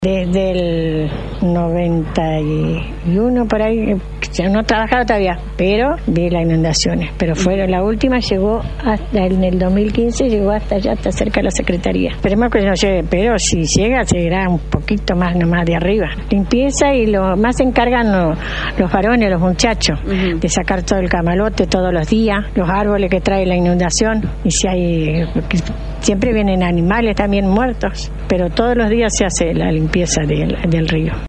Desde el 91 por ahí, no trabajaba todavía, pero vi las inundaciones. Pero la última llegó hasta en el 2015, llegó hasta allá, hasta cerca de la Secretaría. Esperemos que no llegue, pero si llega, seguirá un poquito más nomás de arriba. Limpieza y lo más se encargan los varones, los muchachos, de sacar todo el camalote todos los días, los árboles que trae la inundación, y si hay, siempre vienen animales también muertos, pero todos los días se hace la limpieza del río.